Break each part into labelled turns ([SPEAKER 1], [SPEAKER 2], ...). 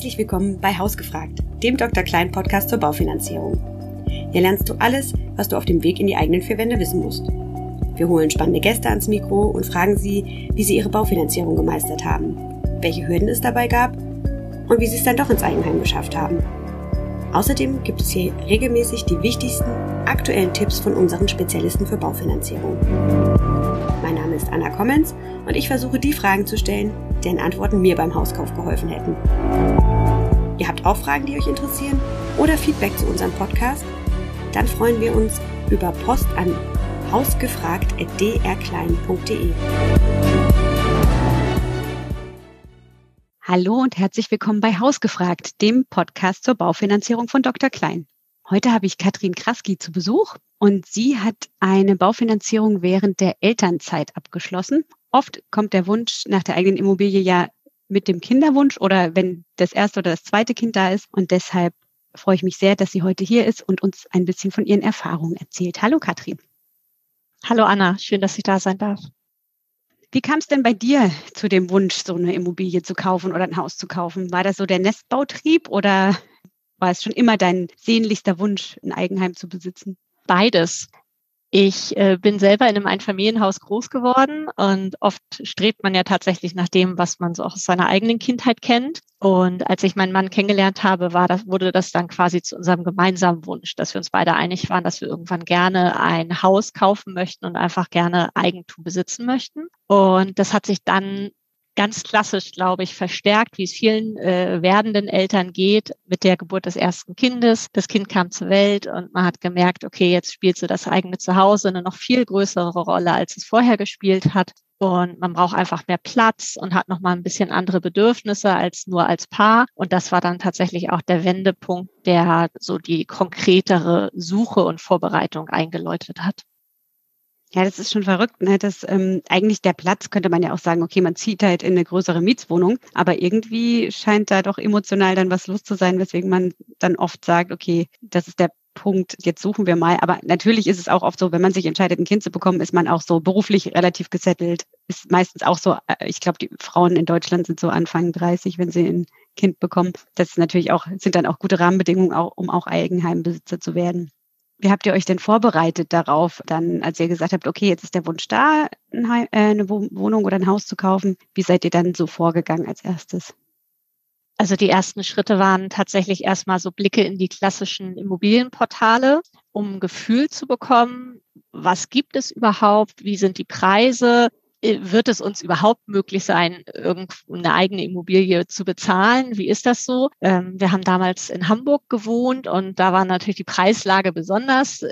[SPEAKER 1] herzlich willkommen bei Hausgefragt, dem Dr. Klein Podcast zur Baufinanzierung. Hier lernst du alles, was du auf dem Weg in die eigenen vier Wände wissen musst. Wir holen spannende Gäste ans Mikro und fragen sie, wie sie ihre Baufinanzierung gemeistert haben, welche Hürden es dabei gab und wie sie es dann doch ins Eigenheim geschafft haben. Außerdem gibt es hier regelmäßig die wichtigsten aktuellen Tipps von unseren Spezialisten für Baufinanzierung. Mein Name ist Anna Kommens und ich versuche die Fragen zu stellen, deren Antworten mir beim Hauskauf geholfen hätten. Ihr habt auch Fragen, die euch interessieren oder Feedback zu unserem Podcast? Dann freuen wir uns über Post an hausgefragt@drklein.de. Hallo und herzlich willkommen bei Hausgefragt, dem Podcast zur Baufinanzierung von Dr. Klein. Heute habe ich Katrin Kraski zu Besuch und sie hat eine Baufinanzierung während der Elternzeit abgeschlossen. Oft kommt der Wunsch nach der eigenen Immobilie ja mit dem Kinderwunsch oder wenn das erste oder das zweite Kind da ist. Und deshalb freue ich mich sehr, dass sie heute hier ist und uns ein bisschen von ihren Erfahrungen erzählt. Hallo Katrin.
[SPEAKER 2] Hallo Anna, schön, dass ich da sein darf.
[SPEAKER 1] Wie kam es denn bei dir zu dem Wunsch, so eine Immobilie zu kaufen oder ein Haus zu kaufen? War das so der Nestbautrieb oder war es schon immer dein sehnlichster Wunsch, ein Eigenheim zu besitzen?
[SPEAKER 2] Beides. Ich bin selber in einem Einfamilienhaus groß geworden und oft strebt man ja tatsächlich nach dem, was man so auch aus seiner eigenen Kindheit kennt. Und als ich meinen Mann kennengelernt habe, wurde das dann quasi zu unserem gemeinsamen Wunsch, dass wir uns beide einig waren, dass wir irgendwann gerne ein Haus kaufen möchten und einfach gerne Eigentum besitzen möchten. Und das hat sich dann ganz klassisch, glaube ich, verstärkt, wie es vielen werdenden Eltern geht, mit der Geburt des ersten Kindes. Das Kind kam zur Welt und man hat gemerkt, okay, jetzt spielt so das eigene Zuhause eine noch viel größere Rolle, als es vorher gespielt hat. Und man braucht einfach mehr Platz und hat noch mal ein bisschen andere Bedürfnisse als nur als Paar. Und das war dann tatsächlich auch der Wendepunkt, der so die konkretere Suche und Vorbereitung eingeläutet hat.
[SPEAKER 1] Ja, das ist schon verrückt, ne? Das eigentlich der Platz, könnte man ja auch sagen, okay, man zieht halt in eine größere Mietswohnung, aber irgendwie scheint da doch emotional dann was los zu sein, weswegen man dann oft sagt, okay, das ist der Punkt, jetzt suchen wir mal. Aber natürlich ist es auch oft so, wenn man sich entscheidet, ein Kind zu bekommen, ist man auch so beruflich relativ gesettelt. Ist meistens auch so, ich glaube, die Frauen in Deutschland sind so Anfang 30, wenn sie ein Kind bekommen. Das ist natürlich auch, sind dann auch gute Rahmenbedingungen, auch, um auch Eigenheimbesitzer zu werden. Wie habt ihr euch denn vorbereitet darauf, dann, als ihr gesagt habt, okay, jetzt ist der Wunsch da, eine Wohnung oder ein Haus zu kaufen? Wie seid ihr dann so vorgegangen als erstes?
[SPEAKER 2] Also die ersten Schritte waren tatsächlich erstmal so Blicke in die klassischen Immobilienportale, um ein Gefühl zu bekommen, was gibt es überhaupt, wie sind die Preise, wird es uns überhaupt möglich sein, eine eigene Immobilie zu bezahlen? Wie ist das so? Wir haben damals in Hamburg gewohnt und da war natürlich die Preislage besonders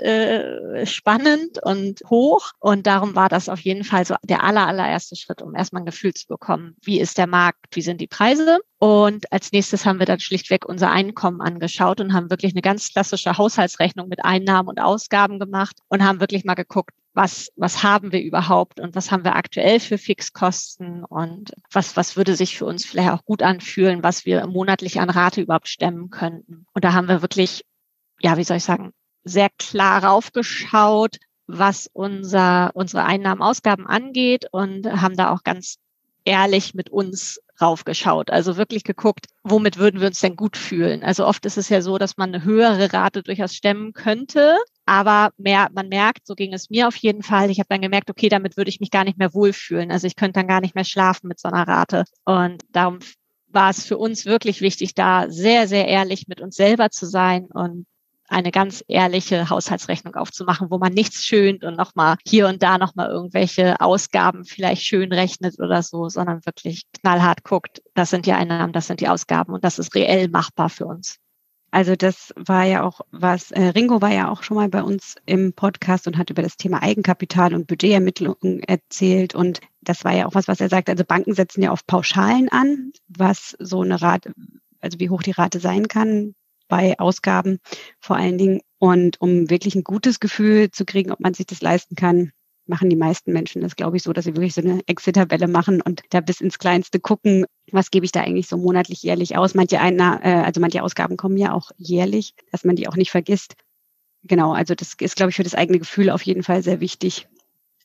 [SPEAKER 2] spannend und hoch. Und darum war das auf jeden Fall so der allererste Schritt, um erstmal ein Gefühl zu bekommen. Wie ist der Markt? Wie sind die Preise? Und als nächstes haben wir dann schlichtweg unser Einkommen angeschaut und haben wirklich eine ganz klassische Haushaltsrechnung mit Einnahmen und Ausgaben gemacht und haben wirklich mal geguckt, was haben wir überhaupt und was haben wir aktuell für Fixkosten und was würde sich für uns vielleicht auch gut anfühlen, was wir monatlich an Rate überhaupt stemmen könnten. Und da haben wir wirklich, ja, wie soll ich sagen, sehr klar raufgeschaut, was unsere Einnahmen, Ausgaben angeht und haben da auch ganz ehrlich mit uns raufgeschaut. Also wirklich geguckt, womit würden wir uns denn gut fühlen? Also oft ist es ja so, dass man eine höhere Rate durchaus stemmen könnte, aber man merkt, so ging es mir auf jeden Fall, ich habe dann gemerkt, okay, damit würde ich mich gar nicht mehr wohlfühlen. Also ich könnte dann gar nicht mehr schlafen mit so einer Rate. Und darum war es für uns wirklich wichtig, da sehr, sehr ehrlich mit uns selber zu sein und eine ganz ehrliche Haushaltsrechnung aufzumachen, wo man nichts schönt und nochmal hier und da nochmal irgendwelche Ausgaben vielleicht schön rechnet oder so, sondern wirklich knallhart guckt, das sind die Einnahmen, das sind die Ausgaben und das ist reell machbar für uns.
[SPEAKER 1] Also das war ja auch was, Ringo war ja auch schon mal bei uns im Podcast und hat über das Thema Eigenkapital und Budgetermittlung erzählt und das war ja auch was er sagt, also Banken setzen ja auf Pauschalen an, was so eine Rate, also wie hoch die Rate sein kann bei Ausgaben vor allen Dingen. Und um wirklich ein gutes Gefühl zu kriegen, ob man sich das leisten kann, machen die meisten Menschen das, glaube ich, so, dass sie wirklich so eine Exit-Tabelle machen und da bis ins Kleinste gucken, was gebe ich da eigentlich so monatlich, jährlich aus. Manche Ausgaben kommen ja auch jährlich, dass man die auch nicht vergisst. Genau, also das ist, glaube ich, für das eigene Gefühl auf jeden Fall sehr wichtig.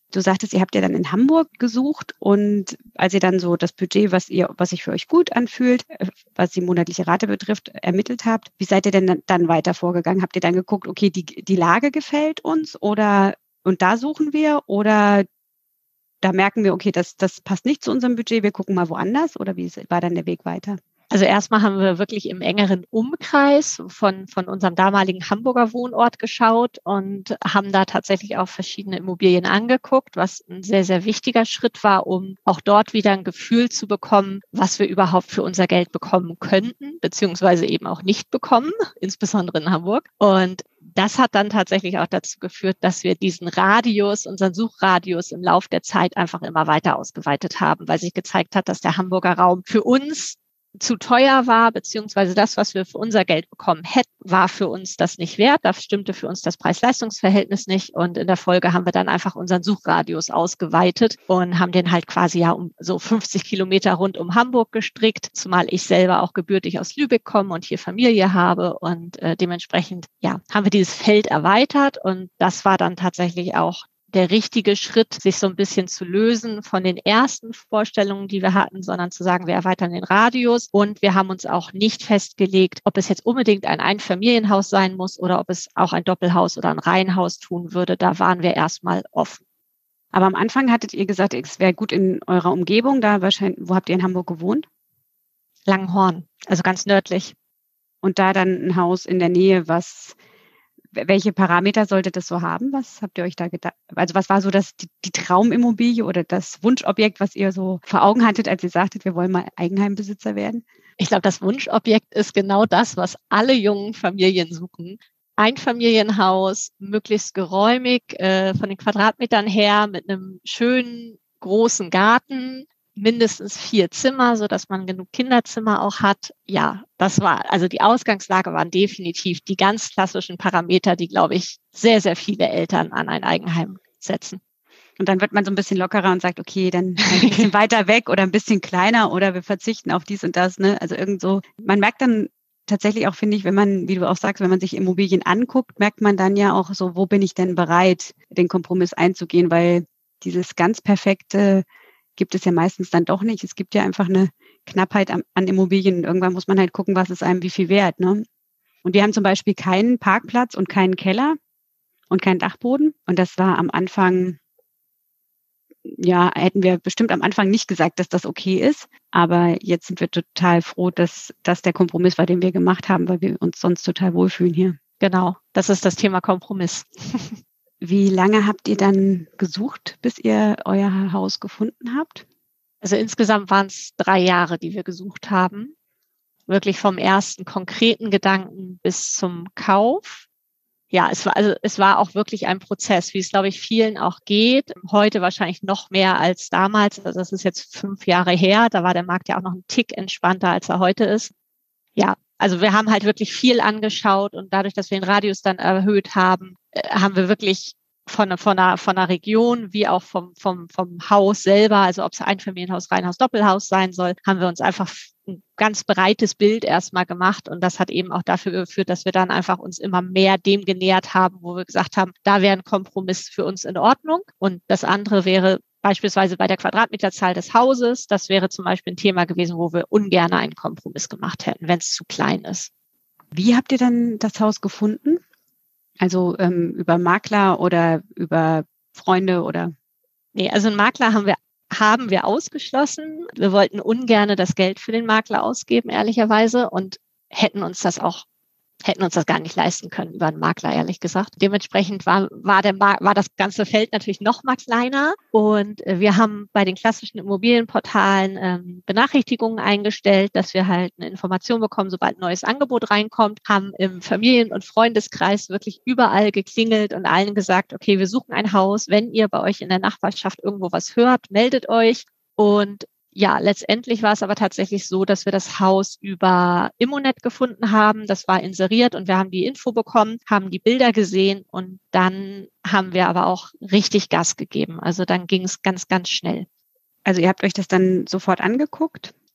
[SPEAKER 1] Du sagtest, ihr habt ja dann in Hamburg gesucht und als ihr dann so das Budget, was sich für euch gut anfühlt, was die monatliche Rate betrifft, ermittelt habt, wie seid ihr denn dann weiter vorgegangen? Habt ihr dann geguckt, okay, die Lage gefällt uns und da suchen wir oder da merken wir, okay, das passt nicht zu unserem Budget, wir gucken mal woanders oder wie war dann der Weg weiter?
[SPEAKER 2] Also erstmal haben wir wirklich im engeren Umkreis von unserem damaligen Hamburger Wohnort geschaut und haben da tatsächlich auch verschiedene Immobilien angeguckt, was ein sehr, sehr wichtiger Schritt war, um auch dort wieder ein Gefühl zu bekommen, was wir überhaupt für unser Geld bekommen könnten, beziehungsweise eben auch nicht bekommen, insbesondere in Hamburg. Und das hat dann tatsächlich auch dazu geführt, dass wir diesen Radius, unseren Suchradius im Lauf der Zeit einfach immer weiter ausgeweitet haben, weil sich gezeigt hat, dass der Hamburger Raum für uns zu teuer war, beziehungsweise das, was wir für unser Geld bekommen hätten, war für uns das nicht wert. Da stimmte für uns das Preis-Leistungs-Verhältnis nicht. Und in der Folge haben wir dann einfach unseren Suchradius ausgeweitet und haben den halt quasi ja um so 50 Kilometer rund um Hamburg gestrickt, zumal ich selber auch gebürtig aus Lübeck komme und hier Familie habe. Und dementsprechend, ja, haben wir dieses Feld erweitert. Und das war dann tatsächlich auch der richtige Schritt, sich so ein bisschen zu lösen von den ersten Vorstellungen, die wir hatten, sondern zu sagen, wir erweitern den Radius. Und wir haben uns auch nicht festgelegt, ob es jetzt unbedingt ein Einfamilienhaus sein muss oder ob es auch ein Doppelhaus oder ein Reihenhaus tun würde. Da waren wir erstmal offen.
[SPEAKER 1] Aber am Anfang hattet ihr gesagt, es wäre gut in eurer Umgebung, da wahrscheinlich, wo habt ihr in Hamburg gewohnt?
[SPEAKER 2] Langenhorn, also ganz nördlich.
[SPEAKER 1] Und da dann ein Haus in der Nähe, welche Parameter sollte das so haben? Was habt ihr euch da gedacht? Also was war so die Traumimmobilie oder das Wunschobjekt, was ihr so vor Augen hattet, als ihr sagtet, wir wollen mal Eigenheimbesitzer werden?
[SPEAKER 2] Ich glaube, das Wunschobjekt ist genau das, was alle jungen Familien suchen. Einfamilienhaus, möglichst geräumig, von den Quadratmetern her, mit einem schönen, großen Garten, mindestens 4 Zimmer, so dass man genug Kinderzimmer auch hat. Ja, also die Ausgangslage waren definitiv die ganz klassischen Parameter, die, glaube ich, sehr, sehr viele Eltern an ein Eigenheim setzen.
[SPEAKER 1] Und dann wird man so ein bisschen lockerer und sagt, okay, dann ein bisschen weiter weg oder ein bisschen kleiner oder wir verzichten auf dies und das, ne? Also irgend so. Man merkt dann tatsächlich auch, finde ich, wenn man, wie du auch sagst, wenn man sich Immobilien anguckt, merkt man dann ja auch so, wo bin ich denn bereit, den Kompromiss einzugehen, weil dieses ganz perfekte gibt es ja meistens dann doch nicht. Es gibt ja einfach eine Knappheit an Immobilien. Und irgendwann muss man halt gucken, was ist einem wie viel wert, ne? Und wir haben zum Beispiel keinen Parkplatz und keinen Keller und keinen Dachboden. Und das war am Anfang, ja, hätten wir bestimmt am Anfang nicht gesagt, dass das okay ist. Aber jetzt sind wir total froh, dass das der Kompromiss war, den wir gemacht haben, weil wir uns sonst total wohlfühlen hier.
[SPEAKER 2] Genau, das ist das Thema Kompromiss.
[SPEAKER 1] Wie lange habt ihr dann gesucht, bis ihr euer Haus gefunden habt?
[SPEAKER 2] Also insgesamt waren es 3 Jahre, die wir gesucht haben. Wirklich vom ersten konkreten Gedanken bis zum Kauf. Ja, es war auch wirklich ein Prozess, wie es, glaube ich, vielen auch geht. Heute wahrscheinlich noch mehr als damals. Also das ist jetzt 5 Jahre her. Da war der Markt ja auch noch ein Tick entspannter, als er heute ist. Ja, also wir haben halt wirklich viel angeschaut und dadurch, dass wir den Radius dann erhöht haben, haben wir wirklich von einer Region wie auch vom Haus selber, also ob es Einfamilienhaus, Reihenhaus, Doppelhaus sein soll, haben wir uns einfach ein ganz breites Bild erstmal gemacht und das hat eben auch dafür geführt, dass wir dann einfach uns immer mehr dem genähert haben, wo wir gesagt haben, da wäre ein Kompromiss für uns in Ordnung und das andere wäre beispielsweise bei der Quadratmeterzahl des Hauses, das wäre zum Beispiel ein Thema gewesen, wo wir ungern einen Kompromiss gemacht hätten, wenn es zu klein ist.
[SPEAKER 1] Wie habt ihr dann das Haus gefunden? Also über Makler oder über Freunde oder?
[SPEAKER 2] Nee, also einen Makler haben wir ausgeschlossen. Wir wollten ungern das Geld für den Makler ausgeben, ehrlicherweise, und hätten uns das gar nicht leisten können über einen Makler, ehrlich gesagt. Dementsprechend war das ganze Feld natürlich noch mal kleiner und wir haben bei den klassischen Immobilienportalen Benachrichtigungen eingestellt, dass wir halt eine Information bekommen, sobald ein neues Angebot reinkommt, haben im Familien- und Freundeskreis wirklich überall geklingelt und allen gesagt, okay, wir suchen ein Haus, wenn ihr bei euch in der Nachbarschaft irgendwo was hört, meldet euch. Und ja, letztendlich war es aber tatsächlich so, dass wir das Haus über Immonet gefunden haben. Das war inseriert und wir haben die Info bekommen, haben die Bilder gesehen und dann haben wir aber auch richtig Gas gegeben. Also dann ging es ganz, ganz schnell.
[SPEAKER 1] Also ihr habt euch das dann sofort angeguckt?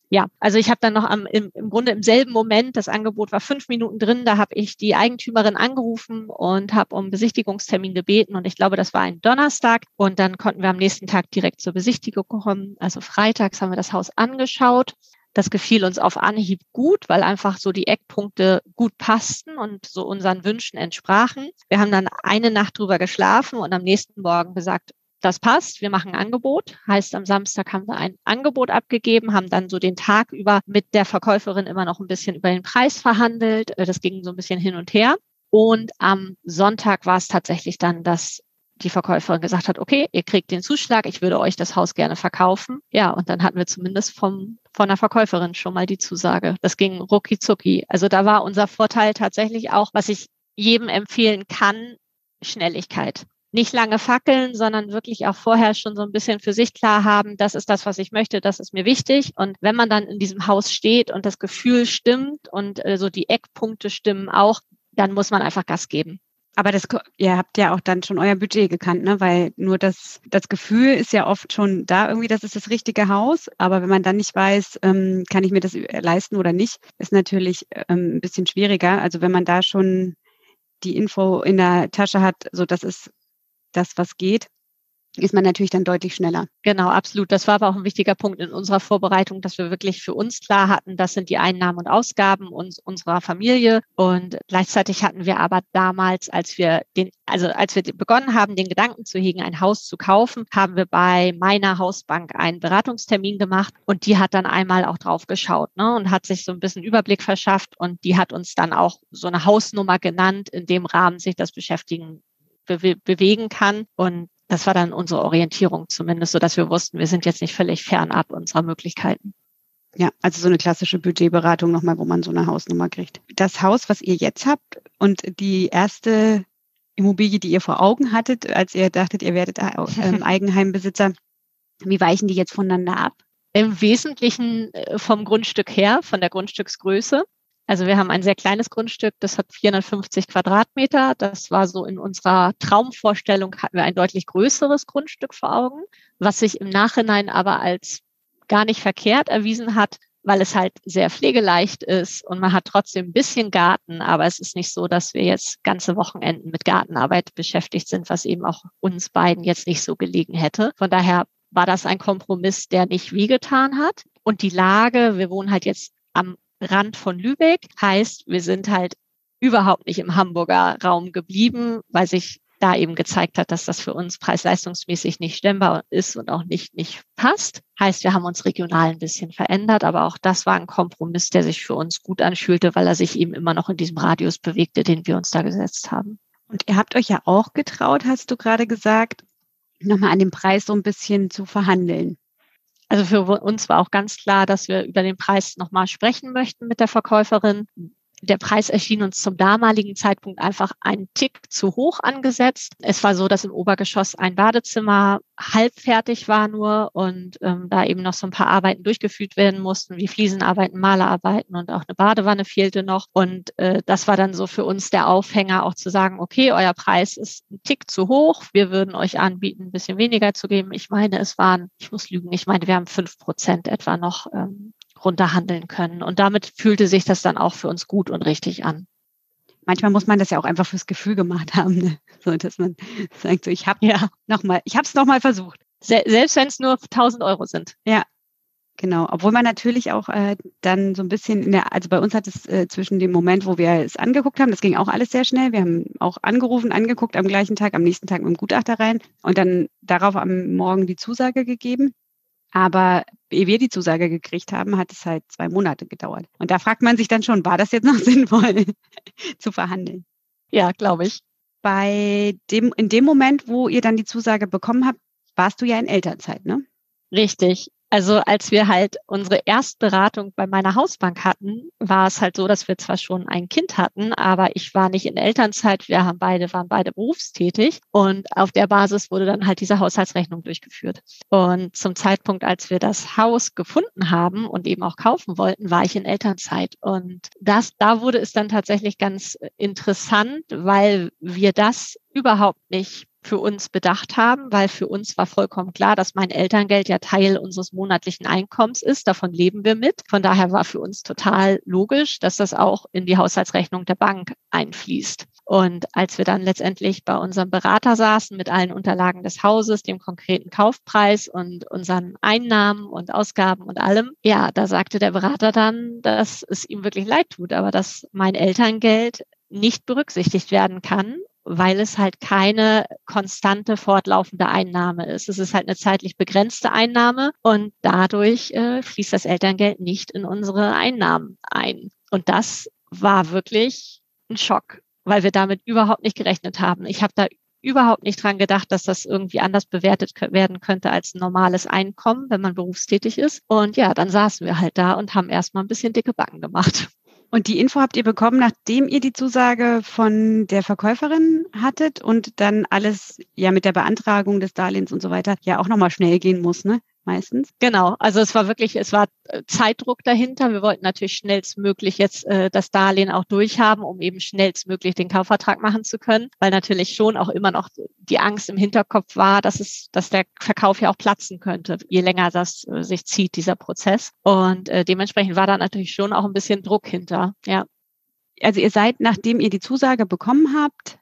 [SPEAKER 2] Ja, also ich habe dann noch im Grunde im selben Moment, das Angebot war 5 Minuten drin, da habe ich die Eigentümerin angerufen und habe um Besichtigungstermin gebeten und ich glaube, das war ein Donnerstag und dann konnten wir am nächsten Tag direkt zur Besichtigung kommen. Also freitags haben wir das Haus angeschaut. Das gefiel uns auf Anhieb gut, weil einfach so die Eckpunkte gut passten und so unseren Wünschen entsprachen. Wir haben dann eine Nacht drüber geschlafen und am nächsten Morgen gesagt, das passt, wir machen ein Angebot. Heißt, am Samstag haben wir ein Angebot abgegeben, haben dann so den Tag über mit der Verkäuferin immer noch ein bisschen über den Preis verhandelt. Das ging so ein bisschen hin und her. Und am Sonntag war es tatsächlich dann, dass die Verkäuferin gesagt hat, okay, ihr kriegt den Zuschlag, ich würde euch das Haus gerne verkaufen. Ja, und dann hatten wir zumindest von der Verkäuferin schon mal die Zusage. Das ging rucki zucki. Also da war unser Vorteil tatsächlich auch, was ich jedem empfehlen kann, Schnelligkeit. Nicht lange fackeln, sondern wirklich auch vorher schon so ein bisschen für sich klar haben, das ist das, was ich möchte, das ist mir wichtig. Und wenn man dann in diesem Haus steht und das Gefühl stimmt und so die Eckpunkte stimmen auch, dann muss man einfach Gas geben.
[SPEAKER 1] Aber ihr habt ja auch dann schon euer Budget gekannt, ne? Weil nur das Gefühl ist ja oft schon da irgendwie, das ist das richtige Haus. Aber wenn man dann nicht weiß, kann ich mir das leisten oder nicht, ist natürlich ein bisschen schwieriger. Also wenn man da schon die Info in der Tasche hat, so das ist das, was geht, ist man natürlich dann deutlich schneller.
[SPEAKER 2] Genau, absolut. Das war aber auch ein wichtiger Punkt in unserer Vorbereitung, dass wir wirklich für uns klar hatten, das sind die Einnahmen und Ausgaben unserer Familie. Und gleichzeitig hatten wir aber damals, als wir begonnen haben, den Gedanken zu hegen, ein Haus zu kaufen, haben wir bei meiner Hausbank einen Beratungstermin gemacht und die hat dann einmal auch drauf geschaut, ne, und hat sich so ein bisschen Überblick verschafft und die hat uns dann auch so eine Hausnummer genannt, in dem Rahmen sich das Beschäftigen bewegen kann. Und das war dann unsere Orientierung zumindest, sodass wir wussten, wir sind jetzt nicht völlig fernab unserer Möglichkeiten.
[SPEAKER 1] Ja, also so eine klassische Budgetberatung nochmal, wo man so eine Hausnummer kriegt. Das Haus, was ihr jetzt habt und die erste Immobilie, die ihr vor Augen hattet, als ihr dachtet, ihr werdet Eigenheimbesitzer, wie weichen die jetzt voneinander ab?
[SPEAKER 2] Im Wesentlichen vom Grundstück her, von der Grundstücksgröße. Also wir haben ein sehr kleines Grundstück, das hat 450 Quadratmeter. Das war so in unserer Traumvorstellung, hatten wir ein deutlich größeres Grundstück vor Augen, was sich im Nachhinein aber als gar nicht verkehrt erwiesen hat, weil es halt sehr pflegeleicht ist und man hat trotzdem ein bisschen Garten, aber es ist nicht so, dass wir jetzt ganze Wochenenden mit Gartenarbeit beschäftigt sind, was eben auch uns beiden jetzt nicht so gelegen hätte. Von daher war das ein Kompromiss, der nicht wehgetan hat. Und die Lage, wir wohnen halt jetzt am Rand von Lübeck, heißt, wir sind halt überhaupt nicht im Hamburger Raum geblieben, weil sich da eben gezeigt hat, dass das für uns preis-leistungsmäßig nicht stemmbar ist und auch nicht passt. Heißt, wir haben uns regional ein bisschen verändert, aber auch das war ein Kompromiss, der sich für uns gut anfühlte, weil er sich eben immer noch in diesem Radius bewegte, den wir uns da gesetzt haben.
[SPEAKER 1] Und ihr habt euch ja auch getraut, hast du gerade gesagt, nochmal an dem Preis so ein bisschen zu verhandeln.
[SPEAKER 2] Also für uns war auch ganz klar, dass wir über den Preis nochmal sprechen möchten mit der Verkäuferin. Der Preis erschien uns zum damaligen Zeitpunkt einfach einen Tick zu hoch angesetzt. Es war so, dass im Obergeschoss ein Badezimmer halbfertig war nur und da eben noch so ein paar Arbeiten durchgeführt werden mussten, wie Fliesenarbeiten, Malerarbeiten und auch eine Badewanne fehlte noch. Und das war dann so für uns der Aufhänger, auch zu sagen, okay, euer Preis ist ein Tick zu hoch. Wir würden euch anbieten, ein bisschen weniger zu geben. Ich meine, ich muss lügen, wir haben 5% etwa noch runterhandeln können. Und damit fühlte sich das dann auch für uns gut und richtig an.
[SPEAKER 1] Manchmal muss man das ja auch einfach fürs Gefühl gemacht haben, ne? So, dass man sagt, so, ich habe es nochmal versucht.
[SPEAKER 2] Selbst wenn es nur 1.000 Euro sind.
[SPEAKER 1] Ja, genau. Obwohl man natürlich auch dann so ein bisschen also bei uns hat es zwischen dem Moment, wo wir es angeguckt haben, das ging auch alles sehr schnell. Wir haben auch angerufen, angeguckt am gleichen Tag, am nächsten Tag mit dem Gutachter rein und dann darauf am Morgen die Zusage gegeben. Aber ehe wir die Zusage gekriegt haben, hat es halt 2 Monate gedauert. Und da fragt man sich dann schon, war das jetzt noch sinnvoll zu verhandeln?
[SPEAKER 2] Ja, glaube ich.
[SPEAKER 1] In dem Moment, wo ihr dann die Zusage bekommen habt, warst du ja in Elternzeit, ne?
[SPEAKER 2] Richtig. Also als wir halt unsere Erstberatung bei meiner Hausbank hatten, war es halt so, dass wir zwar schon ein Kind hatten, aber ich war nicht in Elternzeit. Wir waren beide berufstätig und auf der Basis wurde dann halt diese Haushaltsrechnung durchgeführt. Und zum Zeitpunkt, als wir das Haus gefunden haben und eben auch kaufen wollten, war ich in Elternzeit. Und da wurde es dann tatsächlich ganz interessant, weil wir das überhaupt nicht für uns bedacht haben, weil für uns war vollkommen klar, dass mein Elterngeld ja Teil unseres monatlichen Einkommens ist. Davon leben wir mit. Von daher war für uns total logisch, dass das auch in die Haushaltsrechnung der Bank einfließt. Und als wir dann letztendlich bei unserem Berater saßen mit allen Unterlagen des Hauses, dem konkreten Kaufpreis und unseren Einnahmen und Ausgaben und allem, ja, da sagte der Berater dann, dass es ihm wirklich leid tut, aber dass mein Elterngeld nicht berücksichtigt werden kann, weil es halt keine konstante, fortlaufende Einnahme ist. Es ist halt eine zeitlich begrenzte Einnahme und dadurch fließt das Elterngeld nicht in unsere Einnahmen ein. Und das war wirklich ein Schock, weil wir damit überhaupt nicht gerechnet haben. Ich habe da überhaupt nicht dran gedacht, dass das irgendwie anders bewertet werden könnte als ein normales Einkommen, wenn man berufstätig ist. Und ja, dann saßen wir halt da und haben erstmal ein bisschen dicke Backen gemacht.
[SPEAKER 1] Und die Info habt ihr bekommen, nachdem ihr die Zusage von der Verkäuferin hattet und dann alles ja mit der Beantragung des Darlehens und so weiter ja auch nochmal schnell gehen muss, ne? Meistens.
[SPEAKER 2] Genau, also es war Zeitdruck dahinter. Wir wollten natürlich schnellstmöglich jetzt das Darlehen auch durchhaben, um eben schnellstmöglich den Kaufvertrag machen zu können, weil natürlich schon auch immer noch die Angst im Hinterkopf war, dass der Verkauf ja auch platzen könnte, je länger das sich zieht, dieser Prozess. Und dementsprechend war da natürlich schon auch ein bisschen Druck hinter, ja.
[SPEAKER 1] Also ihr seid, nachdem ihr die Zusage bekommen habt,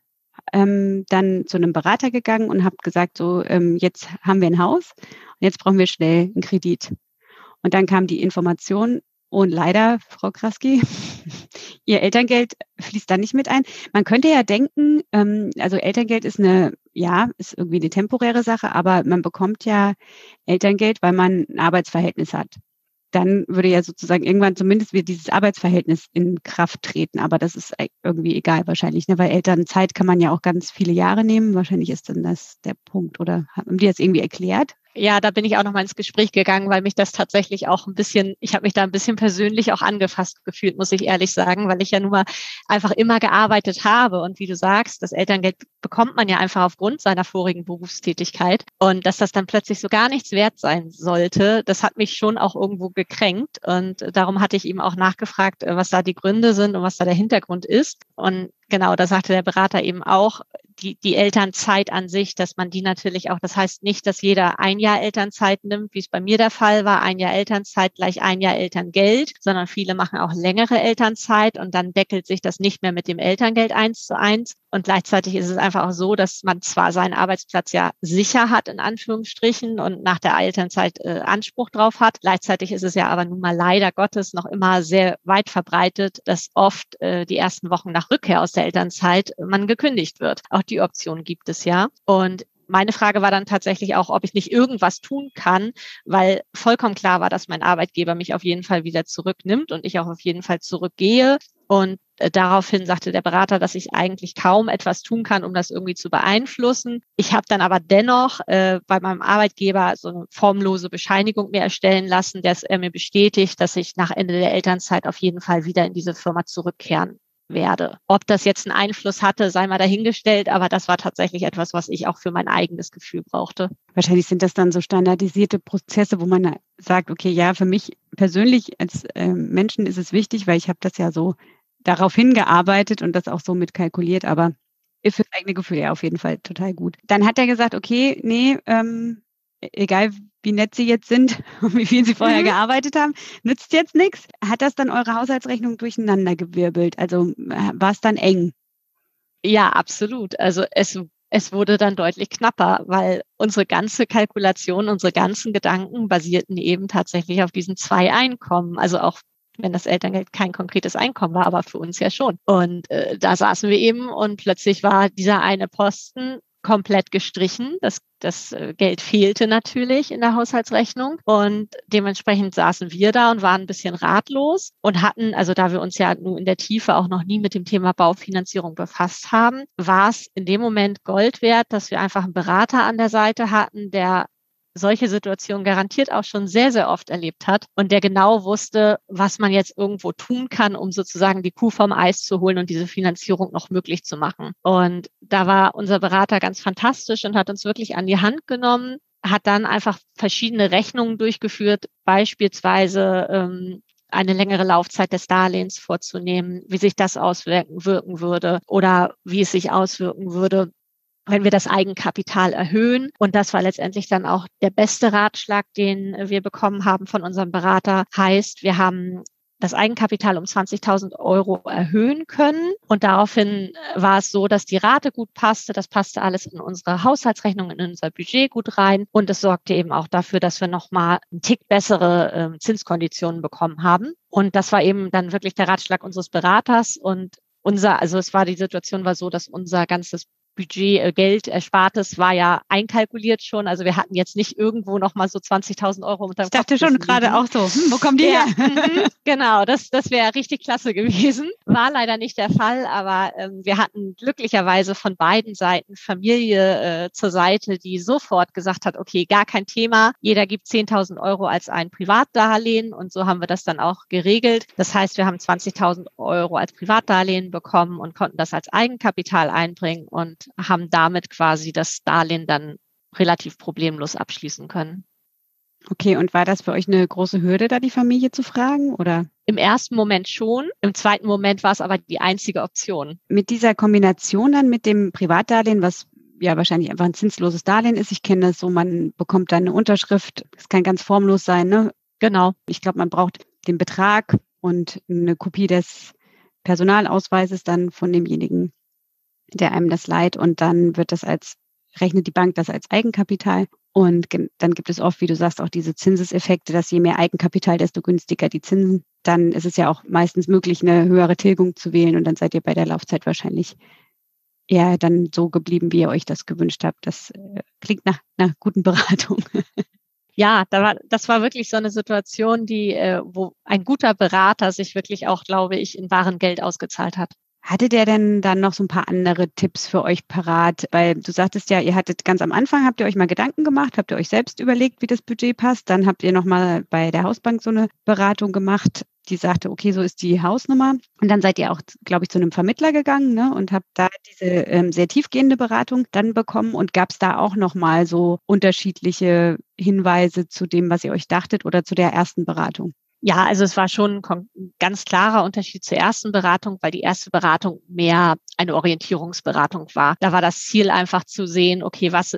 [SPEAKER 1] dann zu einem Berater gegangen und habt gesagt, so, jetzt haben wir ein Haus und jetzt brauchen wir schnell einen Kredit. Und dann kam die Information und leider, Frau Kraski, Ihr Elterngeld fließt da nicht mit ein. Man könnte ja denken, also Elterngeld ist ist irgendwie eine temporäre Sache, aber man bekommt ja Elterngeld, weil man ein Arbeitsverhältnis hat. Dann würde ja sozusagen irgendwann zumindest wieder dieses Arbeitsverhältnis in Kraft treten. Aber das ist irgendwie egal wahrscheinlich, ne? Weil Elternzeit kann man ja auch ganz viele Jahre nehmen. Wahrscheinlich ist dann das der Punkt. Oder haben die das irgendwie erklärt?
[SPEAKER 2] Ja, da bin ich auch nochmal ins Gespräch gegangen, weil mich das tatsächlich auch ich habe mich da ein bisschen persönlich auch angefasst gefühlt, muss ich ehrlich sagen, weil ich ja nun mal einfach immer gearbeitet habe. Und wie du sagst, das Elterngeld bekommt man ja einfach aufgrund seiner vorigen Berufstätigkeit. Und dass das dann plötzlich so gar nichts wert sein sollte, das hat mich schon auch irgendwo gekränkt. Und darum hatte ich ihm auch nachgefragt, was da die Gründe sind und was da der Hintergrund ist. Und genau, da sagte der Berater eben auch, die Elternzeit an sich, dass man die natürlich auch, das heißt nicht, dass jeder ein Jahr Elternzeit nimmt, wie es bei mir der Fall war, ein Jahr Elternzeit gleich ein Jahr Elterngeld, sondern viele machen auch längere Elternzeit und dann deckelt sich das nicht mehr mit dem Elterngeld 1:1. Und gleichzeitig ist es einfach auch so, dass man zwar seinen Arbeitsplatz ja sicher hat, in Anführungsstrichen, und nach der Elternzeit Anspruch drauf hat. Gleichzeitig ist es ja aber nun mal leider Gottes noch immer sehr weit verbreitet, dass oft die ersten Wochen nach Rückkehr aus der Elternzeit man gekündigt wird. Auch die Option gibt es ja. Und meine Frage war dann tatsächlich auch, ob ich nicht irgendwas tun kann, weil vollkommen klar war, dass mein Arbeitgeber mich auf jeden Fall wieder zurücknimmt und ich auch auf jeden Fall zurückgehe. Und daraufhin sagte der Berater, dass ich eigentlich kaum etwas tun kann, um das irgendwie zu beeinflussen. Ich habe dann aber dennoch bei meinem Arbeitgeber so eine formlose Bescheinigung mir erstellen lassen, dass er mir bestätigt, dass ich nach Ende der Elternzeit auf jeden Fall wieder in diese Firma zurückkehren werde. Ob das jetzt einen Einfluss hatte, sei mal dahingestellt, aber das war tatsächlich etwas, was ich auch für mein eigenes Gefühl brauchte.
[SPEAKER 1] Wahrscheinlich sind das dann so standardisierte Prozesse, wo man sagt, okay, ja, für mich persönlich als Menschen ist es wichtig, weil ich habe das ja so darauf hingearbeitet und das auch so mit kalkuliert, aber für das eigene Gefühl ja auf jeden Fall total gut. Dann hat er gesagt, okay, nee, egal wie nett Sie jetzt sind und wie viel Sie vorher gearbeitet haben, nützt jetzt nichts. Hat das dann eure Haushaltsrechnung durcheinandergewirbelt? Also war es dann eng?
[SPEAKER 2] Ja, absolut. Also es wurde dann deutlich knapper, weil unsere ganze Kalkulation, unsere ganzen Gedanken basierten eben tatsächlich auf diesen 2 Einkommen. Also auch wenn das Elterngeld kein konkretes Einkommen war, aber für uns ja schon. Und da saßen wir eben und plötzlich war dieser eine Posten komplett gestrichen. Das Geld fehlte natürlich in der Haushaltsrechnung und dementsprechend saßen wir da und waren ein bisschen ratlos und hatten, also da wir uns ja nun in der Tiefe auch noch nie mit dem Thema Baufinanzierung befasst haben, war es in dem Moment Gold wert, dass wir einfach einen Berater an der Seite hatten, der solche Situationen garantiert auch schon sehr, sehr oft erlebt hat und der genau wusste, was man jetzt irgendwo tun kann, um sozusagen die Kuh vom Eis zu holen und diese Finanzierung noch möglich zu machen. Und da war unser Berater ganz fantastisch und hat uns wirklich an die Hand genommen, hat dann einfach verschiedene Rechnungen durchgeführt, beispielsweise eine längere Laufzeit des Darlehens vorzunehmen, wie sich das auswirken würde oder wie es sich auswirken würde, wenn wir das Eigenkapital erhöhen. Und das war letztendlich dann auch der beste Ratschlag, den wir bekommen haben von unserem Berater. Heißt, wir haben das Eigenkapital um 20.000 Euro erhöhen können. Und daraufhin war es so, dass die Rate gut passte. Das passte alles in unsere Haushaltsrechnung, in unser Budget gut rein. Und es sorgte eben auch dafür, dass wir nochmal einen Tick bessere Zinskonditionen bekommen haben. Und das war eben dann wirklich der Ratschlag unseres Beraters. Und die Situation war so, dass unser ganzes Budget, Geld, Erspartes war ja einkalkuliert schon. Also wir hatten jetzt nicht irgendwo nochmal so 20.000 Euro unter dem Kopf.
[SPEAKER 1] Ich dachte schon gerade auch so, wo kommen die her?
[SPEAKER 2] Genau, das wäre richtig klasse gewesen. War leider nicht der Fall, aber wir hatten glücklicherweise von beiden Seiten Familie zur Seite, die sofort gesagt hat, okay, gar kein Thema. Jeder gibt 10.000 Euro als ein Privatdarlehen und so haben wir das dann auch geregelt. Das heißt, wir haben 20.000 Euro als Privatdarlehen bekommen und konnten das als Eigenkapital einbringen und haben damit quasi das Darlehen dann relativ problemlos abschließen können.
[SPEAKER 1] Okay, und war das für euch eine große Hürde, da die Familie zu fragen, oder?
[SPEAKER 2] Im ersten Moment schon, im zweiten Moment war es aber die einzige Option.
[SPEAKER 1] Mit dieser Kombination dann mit dem Privatdarlehen, was ja wahrscheinlich einfach ein zinsloses Darlehen ist, ich kenne das so, man bekommt dann eine Unterschrift, es kann ganz formlos sein, ne?
[SPEAKER 2] Genau.
[SPEAKER 1] Ich glaube, man braucht den Betrag und eine Kopie des Personalausweises dann von demjenigen, der einem das leiht, und dann rechnet die Bank das als Eigenkapital. Und dann gibt es oft, wie du sagst, auch diese Zinseseffekte, dass je mehr Eigenkapital, desto günstiger die Zinsen. Dann ist es ja auch meistens möglich, eine höhere Tilgung zu wählen, und dann seid ihr bei der Laufzeit wahrscheinlich eher dann so geblieben, wie ihr euch das gewünscht habt. Das klingt nach einer guten Beratung.
[SPEAKER 2] Ja, das war wirklich so eine Situation, wo ein guter Berater sich wirklich auch, glaube ich, in barem Geld ausgezahlt hat.
[SPEAKER 1] Hatte der denn dann noch so ein paar andere Tipps für euch parat? Weil du sagtest ja, ihr hattet ganz am Anfang, habt ihr euch mal Gedanken gemacht, habt ihr euch selbst überlegt, wie das Budget passt. Dann habt ihr nochmal bei der Hausbank so eine Beratung gemacht, die sagte, okay, so ist die Hausnummer. Und dann seid ihr auch, glaube ich, zu einem Vermittler gegangen, ne, und habt da diese sehr tiefgehende Beratung dann bekommen. Und gab es da auch nochmal so unterschiedliche Hinweise zu dem, was ihr euch dachtet, oder zu der ersten Beratung?
[SPEAKER 2] Ja, also es war schon ein ganz klarer Unterschied zur ersten Beratung, weil die erste Beratung mehr eine Orientierungsberatung war. Da war das Ziel einfach zu sehen, okay, was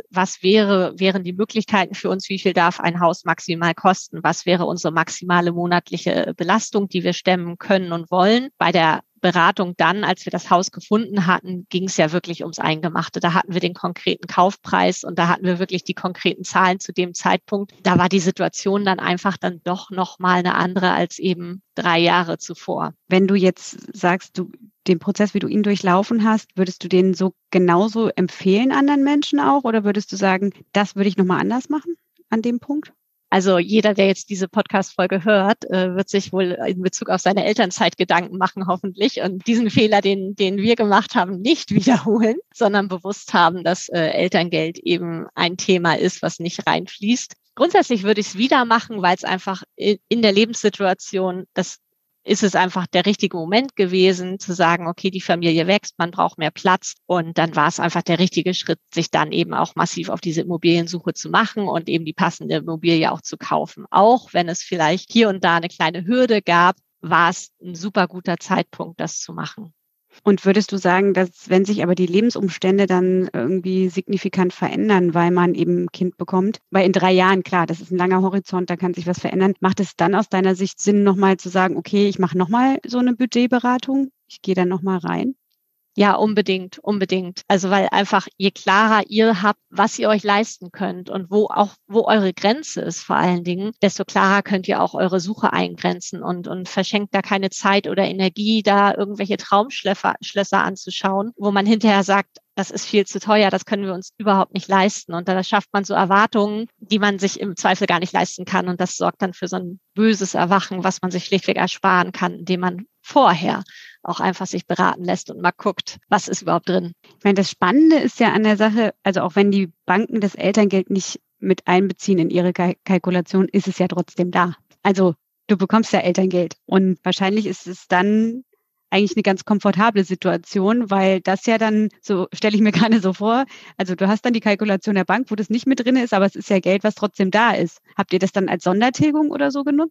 [SPEAKER 2] wären die Möglichkeiten für uns? Wie viel darf ein Haus maximal kosten? Was wäre unsere maximale monatliche Belastung, die wir stemmen können und wollen? Bei der Beratung dann, als wir das Haus gefunden hatten, ging es ja wirklich ums Eingemachte. Da hatten wir den konkreten Kaufpreis und da hatten wir wirklich die konkreten Zahlen zu dem Zeitpunkt. Da war die Situation dann einfach dann doch nochmal eine andere als eben 3 Jahre zuvor.
[SPEAKER 1] Wenn du jetzt sagst, den Prozess, wie du ihn durchlaufen hast, würdest du den so genauso empfehlen anderen Menschen auch, oder würdest du sagen, das würde ich nochmal anders machen an dem Punkt?
[SPEAKER 2] Also jeder, der jetzt diese Podcast-Folge hört, wird sich wohl in Bezug auf seine Elternzeit Gedanken machen, hoffentlich. Und diesen Fehler, den wir gemacht haben, nicht wiederholen, sondern bewusst haben, dass Elterngeld eben ein Thema ist, was nicht reinfließt. Grundsätzlich würde ich es wieder machen, weil es einfach in der Lebenssituation, ist es einfach der richtige Moment gewesen, zu sagen, okay, die Familie wächst, man braucht mehr Platz. Und dann war es einfach der richtige Schritt, sich dann eben auch massiv auf diese Immobiliensuche zu machen und eben die passende Immobilie auch zu kaufen. Auch wenn es vielleicht hier und da eine kleine Hürde gab, war es ein super guter Zeitpunkt, das zu machen.
[SPEAKER 1] Und würdest du sagen, dass wenn sich aber die Lebensumstände dann irgendwie signifikant verändern, weil man eben ein Kind bekommt, weil in 3 Jahren, klar, das ist ein langer Horizont, da kann sich was verändern, macht es dann aus deiner Sicht Sinn, nochmal zu sagen, okay, ich mache nochmal so eine Budgetberatung, ich gehe dann nochmal rein?
[SPEAKER 2] Ja, unbedingt. Also weil einfach je klarer ihr habt, was ihr euch leisten könnt und wo eure Grenze ist vor allen Dingen, desto klarer könnt ihr auch eure Suche eingrenzen und verschenkt da keine Zeit oder Energie, da irgendwelche Traumschlösser anzuschauen, wo man hinterher sagt, das ist viel zu teuer, das können wir uns überhaupt nicht leisten. Und da schafft man so Erwartungen, die man sich im Zweifel gar nicht leisten kann. Und das sorgt dann für so ein böses Erwachen, was man sich schlichtweg ersparen kann, indem man vorher auch einfach sich beraten lässt und mal guckt, was ist überhaupt drin.
[SPEAKER 1] Ich meine, das Spannende ist ja an der Sache, also auch wenn die Banken das Elterngeld nicht mit einbeziehen in ihre Kalkulation, ist es ja trotzdem da. Also du bekommst ja Elterngeld und wahrscheinlich ist es dann eigentlich eine ganz komfortable Situation, weil das ja dann, so stelle ich mir gerade so vor, also du hast dann die Kalkulation der Bank, wo das nicht mit drin ist, aber es ist ja Geld, was trotzdem da ist. Habt ihr das dann als Sondertilgung oder so genutzt?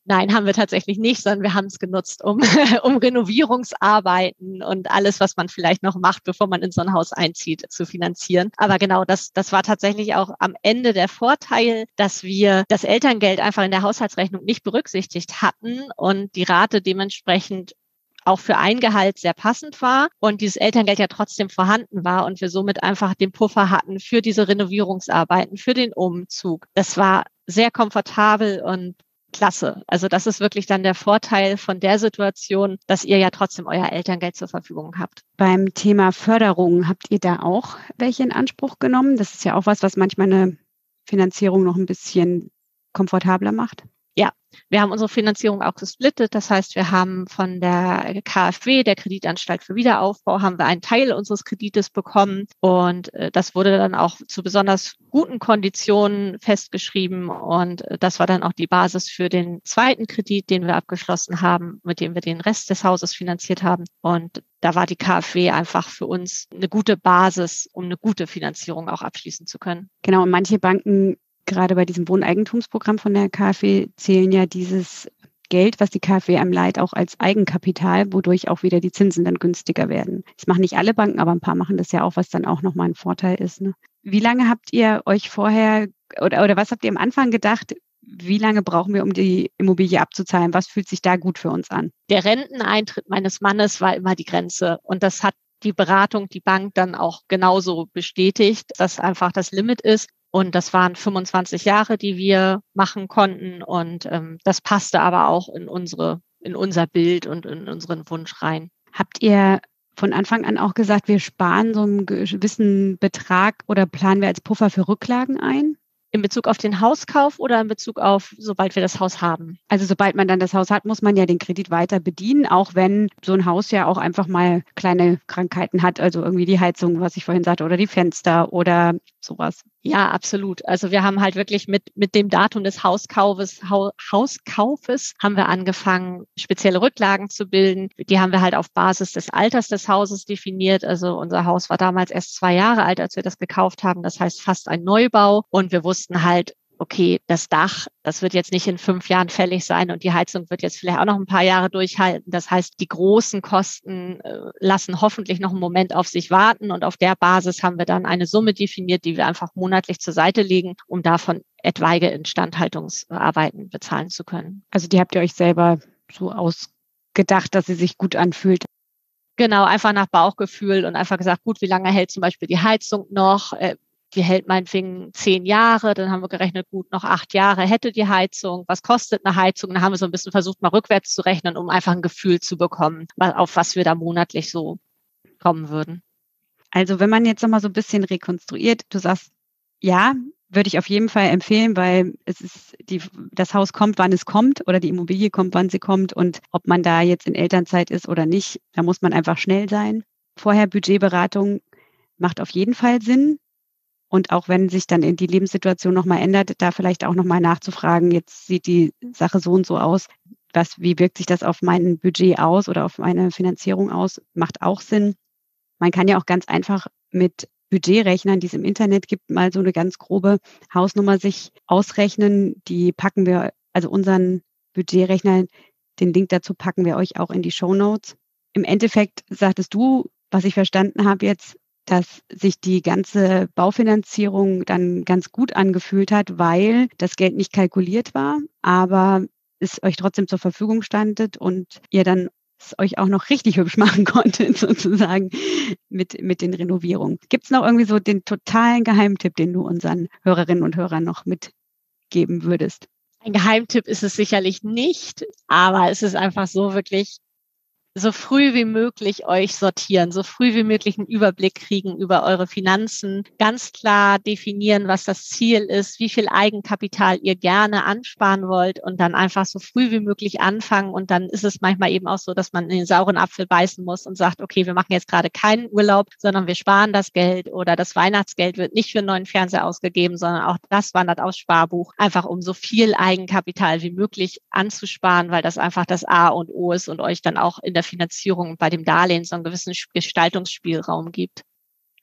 [SPEAKER 2] Nein, haben wir tatsächlich nicht, sondern wir haben es genutzt, um Renovierungsarbeiten und alles, was man vielleicht noch macht, bevor man in so ein Haus einzieht, zu finanzieren. Aber genau, das war tatsächlich auch am Ende der Vorteil, dass wir das Elterngeld einfach in der Haushaltsrechnung nicht berücksichtigt hatten und die Rate dementsprechend auch für ein Gehalt sehr passend war und dieses Elterngeld ja trotzdem vorhanden war und wir somit einfach den Puffer hatten für diese Renovierungsarbeiten, für den Umzug. Das war sehr komfortabel und klasse. Also das ist wirklich dann der Vorteil von der Situation, dass ihr ja trotzdem euer Elterngeld zur Verfügung habt.
[SPEAKER 1] Beim Thema Förderung, habt ihr da auch welche in Anspruch genommen? Das ist ja auch was manchmal eine Finanzierung noch ein bisschen komfortabler macht.
[SPEAKER 2] Ja, wir haben unsere Finanzierung auch gesplittet. Das heißt, wir haben von der KfW, der Kreditanstalt für Wiederaufbau, haben wir einen Teil unseres Kredites bekommen. Und das wurde dann auch zu besonders guten Konditionen festgeschrieben. Und das war dann auch die Basis für den zweiten Kredit, den wir abgeschlossen haben, mit dem wir den Rest des Hauses finanziert haben. Und da war die KfW einfach für uns eine gute Basis, um eine gute Finanzierung auch abschließen zu können.
[SPEAKER 1] Genau, und manche Banken, gerade bei diesem Wohneigentumsprogramm von der KfW, zählen ja dieses Geld, was die KfW einem leiht, auch als Eigenkapital, wodurch auch wieder die Zinsen dann günstiger werden. Das machen nicht alle Banken, aber ein paar machen das ja auch, was dann auch nochmal ein Vorteil ist. Ne? Wie lange habt ihr euch vorher oder was habt ihr am Anfang gedacht, wie lange brauchen wir, um die Immobilie abzuzahlen? Was fühlt sich da gut für uns an?
[SPEAKER 2] Der Renteneintritt meines Mannes war immer die Grenze und das hat die Beratung, die Bank dann auch genauso bestätigt, dass einfach das Limit ist. Und das waren 25 Jahre, die wir machen konnten. Und das passte aber auch in unser Bild und in unseren Wunsch rein.
[SPEAKER 1] Habt ihr von Anfang an auch gesagt, wir sparen so einen gewissen Betrag oder planen wir als Puffer für Rücklagen ein?
[SPEAKER 2] In Bezug auf den Hauskauf oder in Bezug auf, sobald wir das Haus haben?
[SPEAKER 1] Also sobald man dann das Haus hat, muss man ja den Kredit weiter bedienen, auch wenn so ein Haus ja auch einfach mal kleine Krankheiten hat, also irgendwie die Heizung, was ich vorhin sagte, oder die Fenster oder sowas.
[SPEAKER 2] Ja, absolut. Also wir haben halt wirklich mit dem Datum des Hauskaufes haben wir angefangen, spezielle Rücklagen zu bilden. Die haben wir halt auf Basis des Alters des Hauses definiert. Also unser Haus war damals erst 2 Jahre alt, als wir das gekauft haben. Das heißt fast ein Neubau. Und wir wussten halt, okay, das Dach, das wird jetzt nicht in 5 Jahren fällig sein und die Heizung wird jetzt vielleicht auch noch ein paar Jahre durchhalten. Das heißt, die großen Kosten lassen hoffentlich noch einen Moment auf sich warten und auf der Basis haben wir dann eine Summe definiert, die wir einfach monatlich zur Seite legen, um davon etwaige Instandhaltungsarbeiten bezahlen zu können.
[SPEAKER 1] Also die habt ihr euch selber so ausgedacht, dass sie sich gut anfühlt?
[SPEAKER 2] Genau, einfach nach Bauchgefühl und einfach gesagt, gut, wie lange hält zum Beispiel die Heizung noch? Die hält meinetwegen 10 Jahre, dann haben wir gerechnet, gut, noch 8 Jahre hätte die Heizung. Was kostet eine Heizung? Dann haben wir so ein bisschen versucht, mal rückwärts zu rechnen, um einfach ein Gefühl zu bekommen, auf was wir da monatlich so kommen würden.
[SPEAKER 1] Also wenn man jetzt nochmal so ein bisschen rekonstruiert, du sagst, ja, würde ich auf jeden Fall empfehlen, weil das Haus kommt, wann es kommt oder die Immobilie kommt, wann sie kommt und ob man da jetzt in Elternzeit ist oder nicht, da muss man einfach schnell sein. Vorher Budgetberatung macht auf jeden Fall Sinn. Und auch wenn sich dann die Lebenssituation nochmal ändert, da vielleicht auch nochmal nachzufragen, jetzt sieht die Sache so und so aus, wie wirkt sich das auf mein Budget aus oder auf meine Finanzierung aus, macht auch Sinn. Man kann ja auch ganz einfach mit Budgetrechnern, die es im Internet gibt, mal so eine ganz grobe Hausnummer sich ausrechnen. Die packen wir, also unseren Budgetrechner, den Link dazu packen wir euch auch in die Shownotes. Im Endeffekt sagtest du, was ich verstanden habe jetzt, dass sich die ganze Baufinanzierung dann ganz gut angefühlt hat, weil das Geld nicht kalkuliert war, aber es euch trotzdem zur Verfügung standet und ihr dann es euch auch noch richtig hübsch machen konntet, sozusagen, mit den Renovierungen. Gibt es noch irgendwie so den totalen Geheimtipp, den du unseren Hörerinnen und Hörern noch mitgeben würdest?
[SPEAKER 2] Ein Geheimtipp ist es sicherlich nicht, aber es ist einfach so wirklich so früh wie möglich euch sortieren, so früh wie möglich einen Überblick kriegen über eure Finanzen, ganz klar definieren, was das Ziel ist, wie viel Eigenkapital ihr gerne ansparen wollt und dann einfach so früh wie möglich anfangen. Und dann ist es manchmal eben auch so, dass man in den sauren Apfel beißen muss und sagt, okay, wir machen jetzt gerade keinen Urlaub, sondern wir sparen das Geld oder das Weihnachtsgeld wird nicht für einen neuen Fernseher ausgegeben, sondern auch das wandert aufs Sparbuch, einfach um so viel Eigenkapital wie möglich anzusparen, weil das einfach das A und O ist und euch dann auch in der Finanzierung und bei dem Darlehen so einen gewissen Gestaltungsspielraum gibt.
[SPEAKER 1] Ja,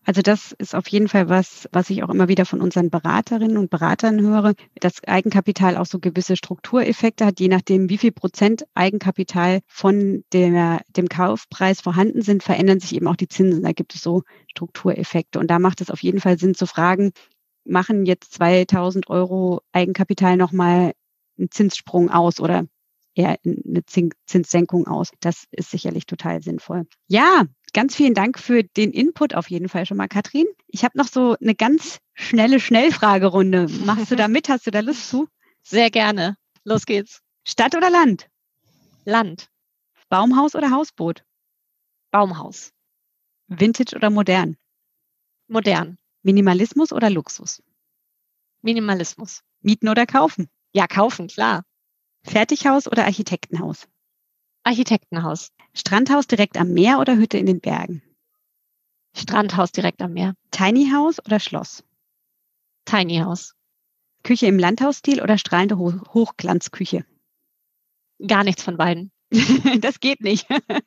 [SPEAKER 1] Also das ist auf jeden Fall was ich auch immer wieder von unseren Beraterinnen und Beratern höre, dass Eigenkapital auch so gewisse Struktureffekte hat, je nachdem, wie viel Prozent Eigenkapital von dem Kaufpreis vorhanden sind, verändern sich eben auch die Zinsen. Da gibt es so Struktureffekte. Und da macht es auf jeden Fall Sinn zu fragen, machen jetzt 2.000 € Eigenkapital nochmal einen Zinssprung aus oder eher eine Zinssenkung aus? Das ist sicherlich total sinnvoll. Ja, ganz vielen Dank für den Input auf jeden Fall schon mal, Katrin. Ich habe noch so eine ganz schnelle Schnellfragerunde. Machst du da mit? Hast du da Lust zu?
[SPEAKER 2] Sehr gerne. Los geht's.
[SPEAKER 1] Stadt oder Land?
[SPEAKER 2] Land.
[SPEAKER 1] Baumhaus oder Hausboot?
[SPEAKER 2] Baumhaus.
[SPEAKER 1] Vintage oder modern?
[SPEAKER 2] Modern.
[SPEAKER 1] Minimalismus oder Luxus?
[SPEAKER 2] Minimalismus.
[SPEAKER 1] Mieten oder kaufen?
[SPEAKER 2] Ja, kaufen, klar.
[SPEAKER 1] Fertighaus oder Architektenhaus?
[SPEAKER 2] Architektenhaus.
[SPEAKER 1] Strandhaus direkt am Meer oder Hütte in den Bergen?
[SPEAKER 2] Strandhaus direkt am Meer.
[SPEAKER 1] Tiny House oder Schloss?
[SPEAKER 2] Tiny House.
[SPEAKER 1] Küche im Landhausstil oder strahlende Hochglanzküche?
[SPEAKER 2] Gar nichts von beiden.
[SPEAKER 1] Das geht nicht.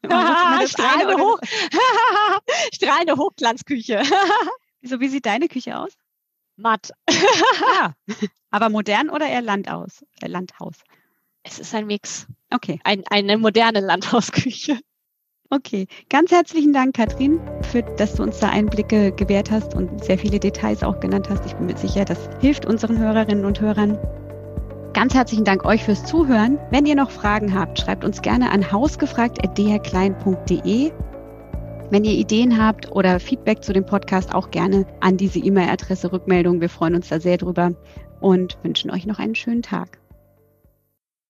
[SPEAKER 2] Strahlende Hochglanzküche.
[SPEAKER 1] So, wie sieht deine Küche aus?
[SPEAKER 2] Matt.
[SPEAKER 1] Ja. Aber modern oder eher Landhaus?
[SPEAKER 2] Es ist ein Mix.
[SPEAKER 1] Okay.
[SPEAKER 2] Eine moderne Landhausküche.
[SPEAKER 1] Okay. Ganz herzlichen Dank, Katrin, dass du uns da Einblicke gewährt hast und sehr viele Details auch genannt hast. Ich bin mir sicher, das hilft unseren Hörerinnen und Hörern. Ganz herzlichen Dank euch fürs Zuhören. Wenn ihr noch Fragen habt, schreibt uns gerne an hausgefragt@drklein.de. Wenn ihr Ideen habt oder Feedback zu dem Podcast, auch gerne an diese E-Mail-Adresse Rückmeldung. Wir freuen uns da sehr drüber und wünschen euch noch einen schönen Tag.